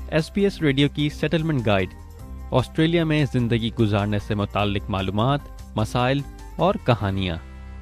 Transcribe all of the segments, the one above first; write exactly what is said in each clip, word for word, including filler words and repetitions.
S B S radio کی settlement guide, Australia میں زندگی گزارنے سے متعلق معلومات، مسائل اور کہانیاں۔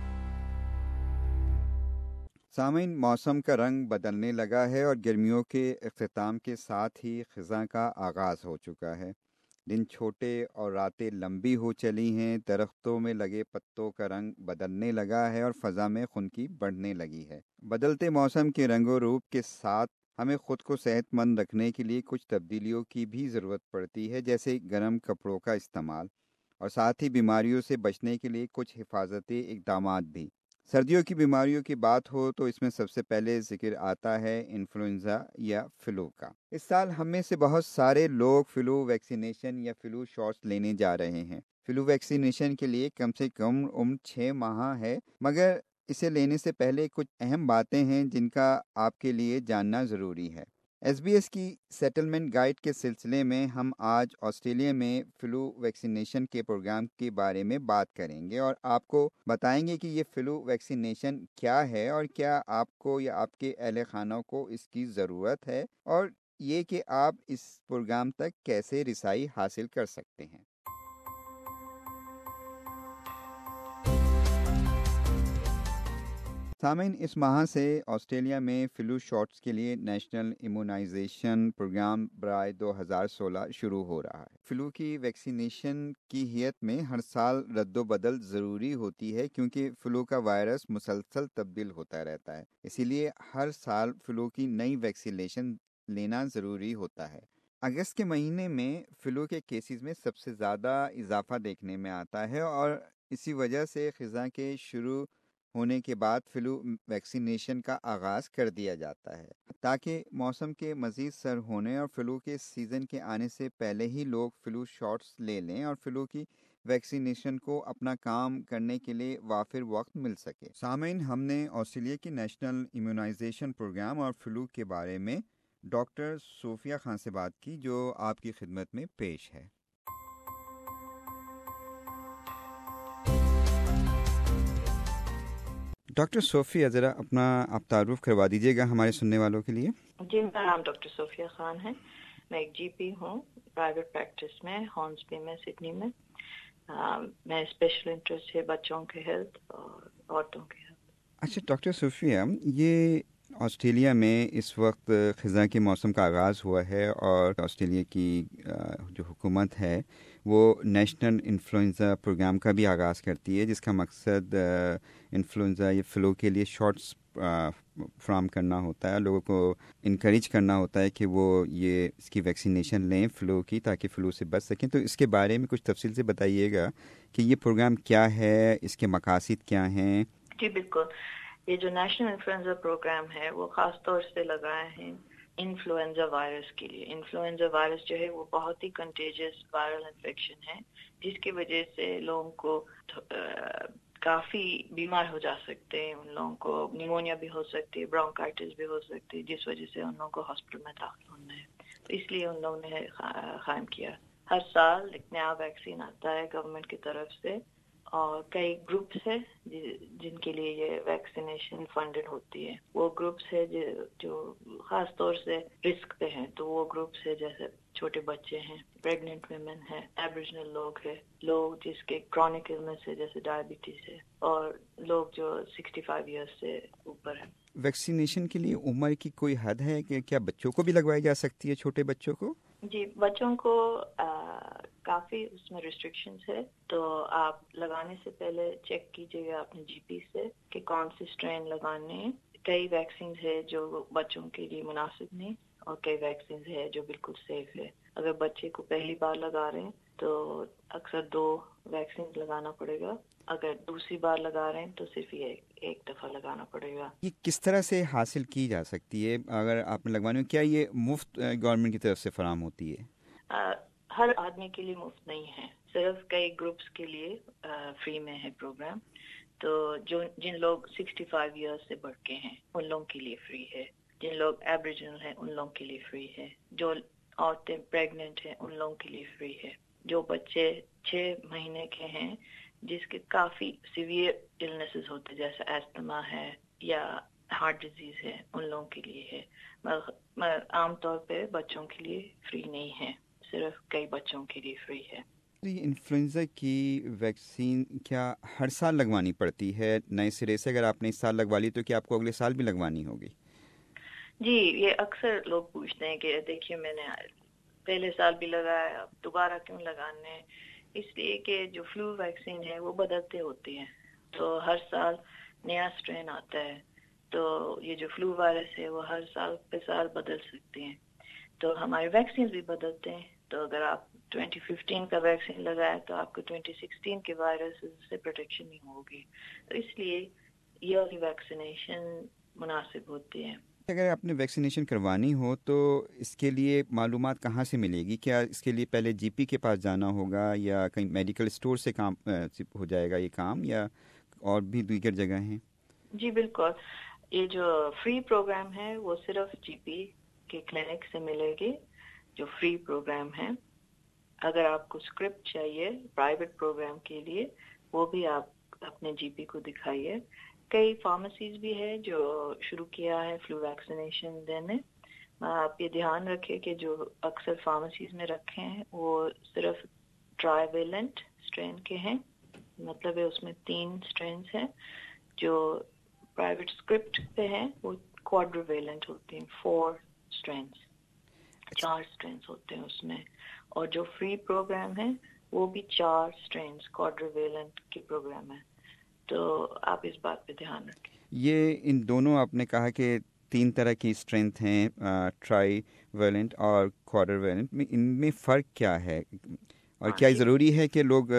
سامعین، موسم کا رنگ بدلنے لگا ہے اور گرمیوں کے اختتام کے ساتھ ہی خزاں کا آغاز ہو چکا ہے۔ دن چھوٹے اور راتیں لمبی ہو چلی ہیں، درختوں میں لگے پتوں کا رنگ بدلنے لگا ہے اور فضا میں خنکی بڑھنے لگی ہے۔ بدلتے موسم کے رنگ و روپ کے ساتھ ہمیں خود کو صحت مند رکھنے کے لیے کچھ تبدیلیوں کی بھی ضرورت پڑتی ہے، جیسے گرم کپڑوں کا استعمال اور ساتھ ہی بیماریوں سے بچنے کے لیے کچھ حفاظتی اقدامات بھی۔ سردیوں کی بیماریوں کی بات ہو تو اس میں سب سے پہلے ذکر آتا ہے انفلوئنزا یا فلو کا۔ اس سال ہم میں سے بہت سارے لوگ فلو ویکسینیشن یا فلو شاٹس لینے جا رہے ہیں۔ فلو ویکسینیشن کے لیے کم سے کم عمر چھ ماہ ہے، مگر اسے لینے سے پہلے کچھ اہم باتیں ہیں جن کا آپ کے لیے جاننا ضروری ہے۔ ایس بی ایس کی سیٹلمنٹ گائیڈ کے سلسلے میں ہم آج آسٹریلیا میں فلو ویکسینیشن کے پروگرام کے بارے میں بات کریں گے اور آپ کو بتائیں گے کہ یہ فلو ویکسینیشن کیا ہے اور کیا آپ کو یا آپ کے اہل خانہ کو اس کی ضرورت ہے، اور یہ کہ آپ اس پروگرام تک کیسے رسائی حاصل کر سکتے ہیں۔ سامعین، اس ماہ سے آسٹریلیا میں فلو شاٹس کے لیے نیشنل ایمونائزیشن پروگرام برائے دو ہزار سولہ شروع ہو رہا ہے۔ فلو کی ویکسینیشن کی ہیئت میں ہر سال رد و بدل ضروری ہوتی ہے، کیونکہ فلو کا وائرس مسلسل تبدیل ہوتا رہتا ہے، اسی لیے ہر سال فلو کی نئی ویکسینیشن لینا ضروری ہوتا ہے۔ اگست کے مہینے میں فلو کے کیسز میں سب سے زیادہ اضافہ دیکھنے میں آتا ہے، اور اسی وجہ سے خزاں کے شروع ہونے کے بعد فلو ویکسینیشن کا آغاز کر دیا جاتا ہے، تاکہ موسم کے مزید سر ہونے اور فلو کے سیزن کے آنے سے پہلے ہی لوگ فلو شاٹس لے لیں اور فلو کی ویکسینیشن کو اپنا کام کرنے کے لیے وافر وقت مل سکے۔ سامعین، ہم نے آسٹریلیا کے نیشنل ایمونائزیشن پروگرام اور فلو کے بارے میں ڈاکٹر صوفیہ خان سے بات کی، جو آپ کی خدمت میں پیش ہے۔ ڈاکٹر صوفیہ، ذرا اپنا آپ تعارف کروا دیجیے گا ہمارے سننے والوں کے لیے۔ جی، میرا نام ڈاکٹر صوفیہ خان ہے، میں ایک جی پی ہوں پرائیویٹ پریکٹس میں ہارنسبی میں سڈنی میں۔ میں اسپیشل انٹرسٹ ہے بچوں کے ہیلتھ اور عورتوں کے ہیلتھ۔ اچھا ڈاکٹر صوفیہ، یہ آسٹریلیا میں اس وقت خزاں کے موسم کا آغاز ہوا ہے اور آسٹریلیا کی جو حکومت ہے وہ نیشنل انفلوئنزا پروگرام کا بھی آغاز کرتی ہے، جس کا مقصد انفلوئنزا یا فلو کے لیے شاٹس فراہم کرنا ہوتا ہے، لوگوں کو انکریج کرنا ہوتا ہے کہ وہ یہ اس کی ویکسینیشن لیں فلو کی، تاکہ فلو سے بچ سکیں۔ تو اس کے بارے میں کچھ تفصیل سے بتائیے گا کہ یہ پروگرام کیا ہے، اس کے مقاصد کیا ہیں۔ جی بالکل، یہ جو نیشنل انفلوئنزا پروگرام ہے وہ خاص طور سے لگائے ہیں انفلوئنزا وائرس کے لیے۔ انفلوئنزا وائرس جو ہے وہ بہت ہی کنٹیجس وائرل انفیکشن ہے، جس کی وجہ سے لوگوں کو کافی بیمار ہو جا سکتے ہیں، ان لوگوں کو نیمونیا بھی ہو سکتی ہے، برونکائٹس بھی ہو سکتی ہے، جس وجہ سے ان لوگوں کو ہاسپٹل میں داخل ہونا ہے۔ تو اس لیے ان لوگوں نے قائم کیا، ہر سال ایک نیا ویکسین آتا ہے گورنمنٹ کی طرف سے، اور کئی گروپس ہیں جن کے لیے یہ ویکسینیشن فنڈڈ ہوتی ہے۔ وہ گروپس ہے جو خاص طور سے رسک پہ ہیں، تو وہ گروپس ہے جیسے چھوٹے بچے ہیں، پریگننٹ ویمن ہے، ایبریجنل لوگ ہیں، لوگ جس کے کرونک النس ہے جیسے ڈائبٹیز ہے، اور لوگ جو سکسٹی فائیو ایئرس سے اوپر ہیں۔ ویکسینیشن کے لیے عمر کی کوئی حد ہے کہ کیا بچوں کو بھی لگوائی جا سکتی ہے، چھوٹے بچوں کو؟ جی، بچوں کو آ, کافی اس میں ریسٹرکشنز ہے، تو آپ لگانے سے پہلے چیک کیجیے گا اپنے جی پی سے کہ کون سی اسٹرین لگانے ہیں۔ کئی ویکسینز ہے جو بچوں کے لیے مناسب نہیں، اور کئی ویکسینز ہے جو بالکل سیف ہے۔ اگر بچے کو پہلی بار لگا رہے ہیں تو اکثر دو ویکسین لگانا پڑے گا، اگر دوسری بار لگا رہے ہیں تو صرف یہ ایک دفعہ لگانا پڑے گا۔ یہ کس طرح سے حاصل کی جا سکتی ہے اگر آپ نے لگوانے؟ کیا یہ مفت گورنمنٹ کی طرف سے فراہم ہوتی ہے؟ آ, ہر آدمی کے لیے مفت نہیں ہے، صرف کئی گروپس کے لیے فری میں ہے پروگرام۔ تو جو جن لوگ سکسٹی فائیو ایئرس سے بڑھ کے ہیں ان لوگوں کے لیے فری ہے، جن لوگ ایبریجنل ہیں ان لوگوں کے لیے فری ہے، جو عورتیں پریگننٹ ہیں ان لوگوں کے لیے فری ہے، جو بچے چھ مہینے کے ہیں جس کے کافی سیویئر النیسز ہوتے جیسے ایستما ہے یا ہارٹ ڈیزیز ہے ان لوگوں کے لیے ہے. عام طور پہ بچوں کے لیے فری نہیں ہے, صرف کئی بچوں کے لیے فری ہے. یہ انفلوئنزا کی ویکسین کیا ہر سال لگوانی پڑتی ہے نئے سرے سے؟ اگر آپ نے اس سال لگوا لی تو کیا آپ کو اگلے سال بھی لگوانی ہوگی؟ جی, یہ اکثر لوگ پوچھتے ہیں کہ دیکھیے میں نے پہلے سال بھی لگایا, اب دوبارہ کیوں لگانے؟ اس لیے کہ جو فلو ویکسین ہے وہ بدلتے ہوتی ہیں, تو ہر سال نیا اسٹرین آتا ہے, تو یہ جو فلو وائرس ہے وہ ہر سال پہ سال بدل سکتے ہیں, تو ہمارے ویکسین بھی بدلتے ہیں. تو اگر آپ ٹوئنٹی ففٹین کا ویکسین لگائے تو آپ کو ٹوئنٹی سکسٹین کے وائرس سے پروٹیکشن نہیں ہوگی, تو اس لیے ایئرلی ویکسینیشن مناسب ہوتی ہے. اگر آپ نے ویکسینیشن کروانی ہو تو اس کے لیے معلومات کہاں سے ملے گی؟ کیا اس کے لیے پہلے جی پی کے پاس جانا ہوگا یا کہیں میڈیکل اسٹور سے کام ہو جائے گا یہ کام, یا اور بھی دیگر جگہ ہیں؟ جی بالکل, یہ جو فری پروگرام ہے وہ صرف جی پی کے کلینک سے ملے گی, جو فری پروگرام ہے. اگر آپ کو اسکرپٹ چاہیے پرائیویٹ پروگرام کے لیے, وہ بھی آپ اپنے جی پی کو دکھائیے. کئی فارمیسیز بھی ہے جو شروع کیا ہے فلو ویکسینیشن دینے. آپ یہ دھیان رکھیں کہ جو اکثر فارمیسیز میں رکھے ہیں وہ صرف ٹرائی ویلنٹ اسٹرین کے ہیں, مطلب ہے اس میں تین اسٹرینس ہیں. جو پرائیویٹ اسکرپٹ پہ ہیں وہ کوادرو ویلنٹ ہوتے ہیں, فور اسٹرینس, چار اسٹرینس ہوتے ہیں اس میں. اور جو فری پروگرام ہے وہ بھی چار اسٹرینس کوادرو ویلنٹ کے پروگرام ہے, تو آپ اس بات پہ دھیان رکھیں. یہ ان دونوں آپ نے کہا کہ تین طرح کی اسٹرینتھ ہیں, ٹرائی ویلنٹ اور کوادر ویلنٹ, میں ان میں فرق کیا ہے؟ اور کیا ضروری ہے کہ لوگ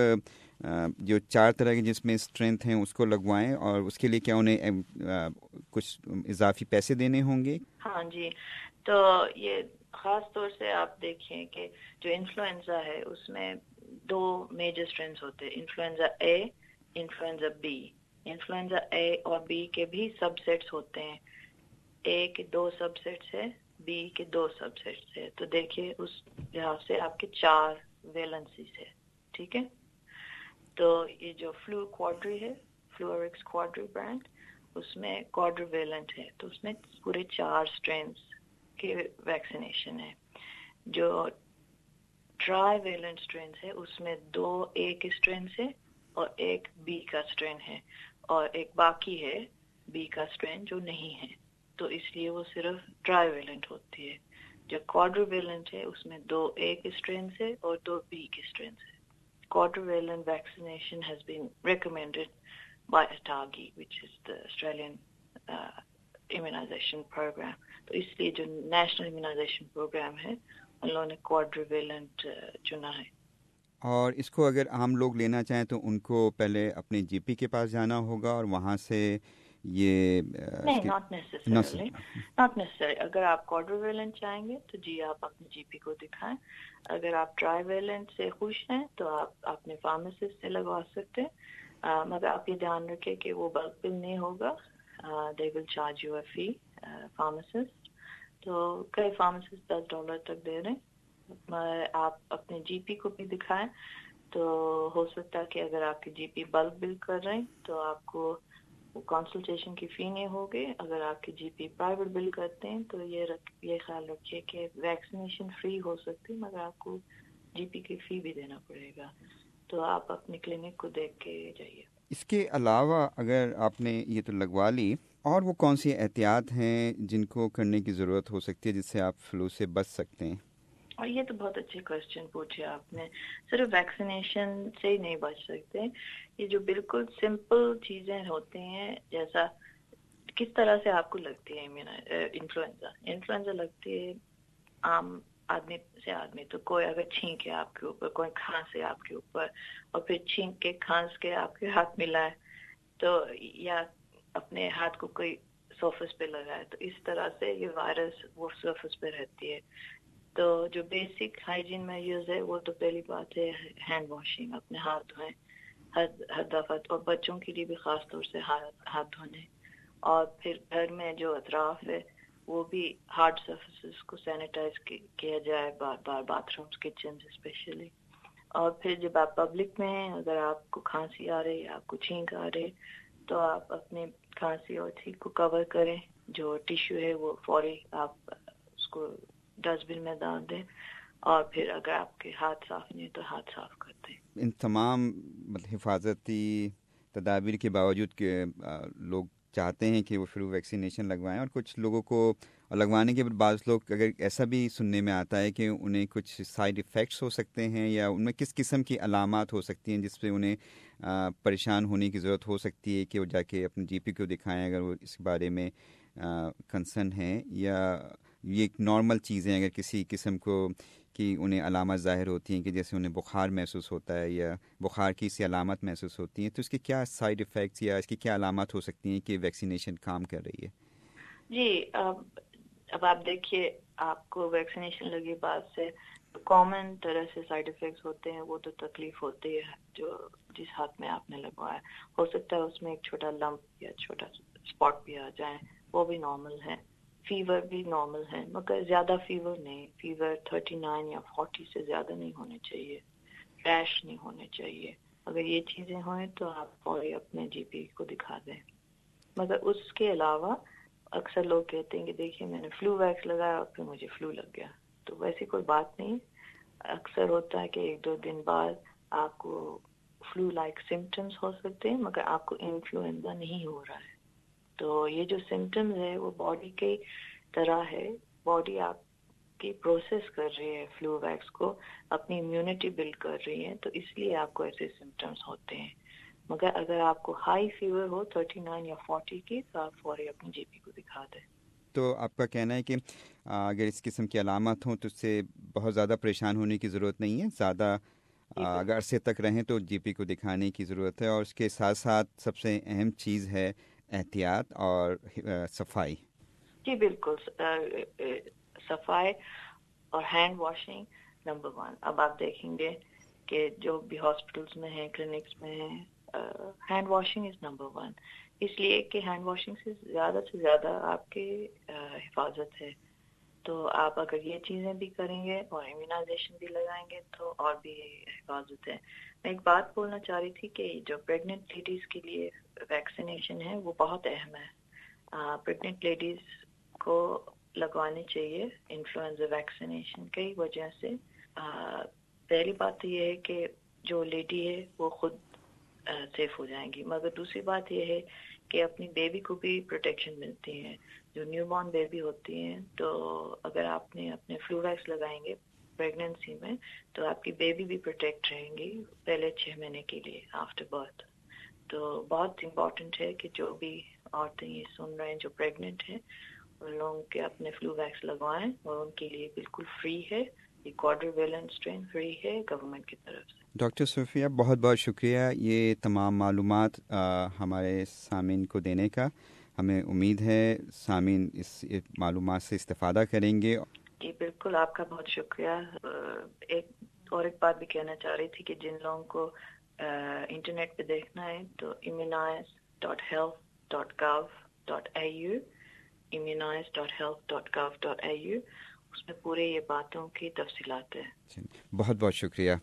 جو چار طرح کے جس میں اسٹرینتھ ہیں اس کو لگوائیں, اور اس کے لیے کیا انہیں کچھ اضافی پیسے دینے ہوں گے؟ ہاں جی, تو یہ خاص طور سے آپ دیکھیں کہ جو انفلوئنزا ہے اس میں دو میجر اسٹرینس ہوتے ہیں, influenza A, influenza B. Influenza A اور بی کے بھی سب سیٹس ہوتے ہیں, اے کے دو سب سیٹس ہے, بی کے دو سب سیٹس ہے. تو دیکھیے اس لحاظ سے آپ کے چار ویلنسیز ہے, ٹھیک ہے. تو یہ جو فلو کوادری ہے, فلوریکس کوادری برانڈ, اس میں کوادر ویلنٹ ہے, تو اس میں پورے چار اسٹرینس کے ویکسینیشن ہے. جو ٹرائی ویلنٹ اسٹرینس ہے اس میں دو اے کے اسٹرینس ہے اور ایک بی کا اسٹرین ہے, اور ایک باقی ہے بی کا اسٹرین جو نہیں ہے, تو اس لیے وہ صرف ٹرائی ویلنٹ ہوتی ہے. جو کوادر ویلنٹ ہے اس میں دو اے کے اسٹرینس ہے اور دو بی کے اسٹرینس ہے. Quadrivalent vaccination has been recommended by A T A G I, which is the Australian uh, immunization program. تو اس لیے جو نیشنل امیونائزیشن پروگرام ہے ان لوگوں نے کوادریویلنٹ چنا ہے. اور اس کو اگر عام لوگ لینا چاہیں تو ان کو پہلے اپنے جی پی کے پاس جانا ہوگا اور وہاں سے یہ نہیں, ناٹ نیسسری ناٹ نیسسری اگر آپ کوادریویلنٹ چاہیں گے تو جی آپ اپنے جی پی کو دکھائیں. اگر آپ ٹرائی ویلنٹ سے خوش ہیں تو آپ اپنے فارمیسسٹ سے لگوا سکتے ہیں, مگر آپ یہ دھیان رکھیں کہ وہ بلک بل نہیں ہوگا, دے ول چارج یو اے فی فارمیسسٹ. تو کئی فارمیسسٹ دس ڈالر تک دے رہے ہیں. آپ اپنے جی پی کو بھی دکھائیں, تو ہو سکتا ہے کہ اگر آپ کے جی پی بلک بل کر رہے ہیں تو آپ کو وہ کنسلٹیشن کی فی نہیں ہوگی. اگر آپ کے جی پی پرائیویٹ بل کرتے ہیں تو یہ رکھ یہ خیال رکھیے کہ ویکسینیشن فری ہو سکتی مگر آپ کو جی پی کی فی بھی دینا پڑے گا, تو آپ اپنے کلینک کو دیکھ کے جائیے. اس کے علاوہ اگر آپ نے یہ تو لگوا لی, اور وہ کون سی احتیاط ہیں جن کو کرنے کی ضرورت ہو سکتی ہے جس سے آپ فلو سے بچ سکتے ہیں؟ اور یہ تو بہت اچھے کوشچن پوچھے آپ نے. صرف ویکسینیشن سے ہی نہیں بچ سکتے, یہ جو بالکل سمپل چیزیں ہوتی ہیں, جیسا کس طرح سے آپ کو لگتی ہے انفلوئنزا. انفلوئنزا لگتی ہے عام آدمی سے آدمی, تو کوئی اگر چھینکے آپ کے اوپر, کوئی کھانسے آپ کے اوپر, اور پھر چھینک کے کھانس کے آپ کے ہاتھ ملائے, تو یا اپنے ہاتھ کو کوئی سرفس پہ لگائے, تو اس طرح سے یہ وائرس وہ سرفس پہ رہتی ہے. تو جو بیسک ہائیجین میجرز ہے وہ تو پہلی بات ہے ہینڈ واشنگ, اپنے ہاتھ دھوئیں ہر ہر دفعہ, اور بچوں کے لیے بھی خاص طور سے ہاتھ دھونے. اور پھر گھر میں جو اطراف ہے وہ بھی ہارڈ سرفیسز کو سینیٹائز کیا جائے بار بار, باتھ رومس, کچن اسپیشلی. اور پھر جب آپ پبلک میں ہیں, اگر آپ کو کھانسی آ رہی ہے, آپ کو چھینک آ رہی, تو آپ اپنے کھانسی اور چھینک کو کور کریں. جو ٹیشو ہے وہ فوری آپ اس کو ڈسٹ بن میں ڈال دیں, اور پھر اگر آپ کے ہاتھ صاف نہیں تو ہاتھ صاف کر دیں. ان تمام حفاظتی تدابیر کے باوجود کہ لوگ چاہتے ہیں کہ وہ فلو ویکسینیشن لگوائیں, اور کچھ لوگوں کو لگوانے کے بعد بعض لوگ اگر ایسا بھی سننے میں آتا ہے کہ انہیں کچھ سائیڈ ایفیکٹس ہو سکتے ہیں, یا ان میں کس قسم کی علامات ہو سکتی ہیں جس پہ انہیں پریشان ہونے کی ضرورت ہو سکتی ہے کہ وہ جا کے اپنے جی پی کو دکھائیں اگر وہ اس بارے میں کنسرن ہیں, یا یہ ایک نارمل چیزیں اگر کسی قسم کو کہ انہیں علامات ظاہر ہوتی ہیں کہ جیسے انہیں بخار محسوس ہوتا ہے یا بخار کی سی علامات محسوس ہوتی ہیں, تو اس کے کیا سائیڈ ایفیکٹس یا اس کی کیا علامات ہو سکتی ہیں کہ ویکسینیشن کام کر رہی ہے؟ جی اب اب آپ دیکھیے, آپ کو ویکسینیشن لگے بعد سے کامن طرح سے سائیڈ ایفیکٹس ہوتے ہیں, وہ تو تکلیف ہوتی ہے جو جس ہاتھ میں آپ نے لگوایا. ہو سکتا ہے اس میں ایک چھوٹا لمپ یا چھوٹا اسپاٹ بھی آ جائے, وہ بھی نارمل ہے. فیور بھی نارمل ہے, مگر زیادہ فیور نہیں. فیور تھرٹی نائن یا فورٹی سے زیادہ نہیں ہونے چاہیے. ریش نہیں ہونے چاہیے. اگر یہ چیزیں ہوئیں تو آپ فوری اپنے جی پی کو دکھا دیں. مگر اس کے علاوہ اکثر لوگ کہتے ہیں کہ دیکھیے میں نے فلو ویکس لگایا اور پھر مجھے فلو لگ گیا, تو ویسی کوئی بات نہیں. اکثر ہوتا ہے کہ ایک دو دن بعد آپ کو فلو لائک سمٹمز ہو سکتے ہیں, مگر آپ کو انفلوئنزا نہیں ہو رہا ہے. تو یہ جو سمٹمز ہے وہ باڈی کی طرح ہے, باڈی آپ کی پروسیس کر رہی ہے فلو ویکس کو, اپنی امیونٹی بلڈ کر رہی ہے, تو اس لیے آپ کو ایسے سمٹمز ہوتے ہیں. مگر اگر آپ کو ہائی فیور ہو تھرٹی نائن یا فورٹی کی, تو آپ فوری اپنی جی پی کو دکھا دیں. تو آپ کا کہنا ہے کہ اگر اس قسم کی علامات ہوں تو اس سے بہت زیادہ پریشان ہونے کی ضرورت نہیں ہے, زیادہ اگر عرصے تک رہیں تو جی پی کو دکھانے کی ضرورت ہے, اور اس کے ساتھ ساتھ سب سے اہم چیز ہے احتیاط اور صفائی. جی بالکل, صفائی اور ہینڈ واشنگ نمبر ون. اب آپ دیکھیں گے کہ جو بھی ہاسپٹلس میں ہیں, کلینکس میں ہیں, hand washing is number one, اس لیے کہ ہینڈ واشنگ سے زیادہ سے زیادہ آپ کی حفاظت ہے. تو آپ اگر یہ چیزیں بھی کریں گے اور امیونائزیشن بھی لگائیں گے تو اور بھی حفاظت ہے. میں ایک بات بولنا چاہ رہی تھی کہ جو پریگننٹ لیڈیز کے لیے ویکسینیشن ہے وہ بہت اہم ہے. پریگننٹ لیڈیز کو لگوانی چاہیے انفلوئنزا ویکسینیشن کئی وجہ سے. پہلی بات تو یہ ہے کہ جو لیڈی ہے وہ خود سیف ہو جائیں گی, مگر دوسری بات یہ ہے کہ اپنی بیبی کو بھی پروٹیکشن ملتی ہے. جو نیو بورن بیبی ہوتی ہیں, تو اگر آپ نے اپنے فلو ویکس لگائیں گے پریگننسی میں تو آپ کی بیبی بھی پروٹیکٹ رہیں گی پہلے چھ مہینے کے لیے آفٹر برتھ. تو بہت امپورٹنٹ ہے کہ جو بھی عورتیں یہ سن رہے ہیں جو پریگننٹ ہیں, ان لوگوں کے اپنے فلو ویکس لگوائیں, اور ان کے لیے بالکل فری ہے. یہ کوارٹر ویلنٹ اسٹرین فری ہے گورنمنٹ کی طرف سے. ڈاکٹر صوفیہ بہت بہت شکریہ یہ تمام معلومات آ, ہمارے سامعین کو دینے کا. ہمیں امید ہے سامعین اس معلومات سے استفادہ کریں گے. جی بالکل, آپ کا بہت شکریہ. ایک اور ایک بات بھی کہنا چاہ رہی تھی کہ جن لوگوں کو انٹرنیٹ پہ دیکھنا ہے تو immunize dot health dot gov dot A U immunize dot health dot gov dot A U, اس میں پورے یہ باتوں کی تفصیلات ہیں. بہت بہت شکریہ.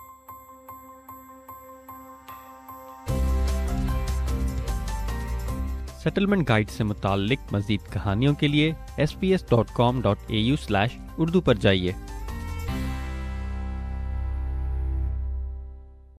سیٹلمنٹ گائیڈ سے متعلق مزید کہانیوں کے لیے S B S dot com dot A U slash Urdu پر جائیے.